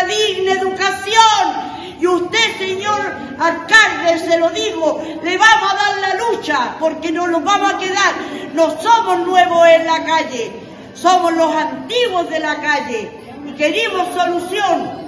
una digna educación. Y usted, señor alcalde, se lo digo, le vamos a dar la lucha, porque no nos vamos a quedar. No somos nuevos en la calle, somos los antiguos de la calle y queremos solución.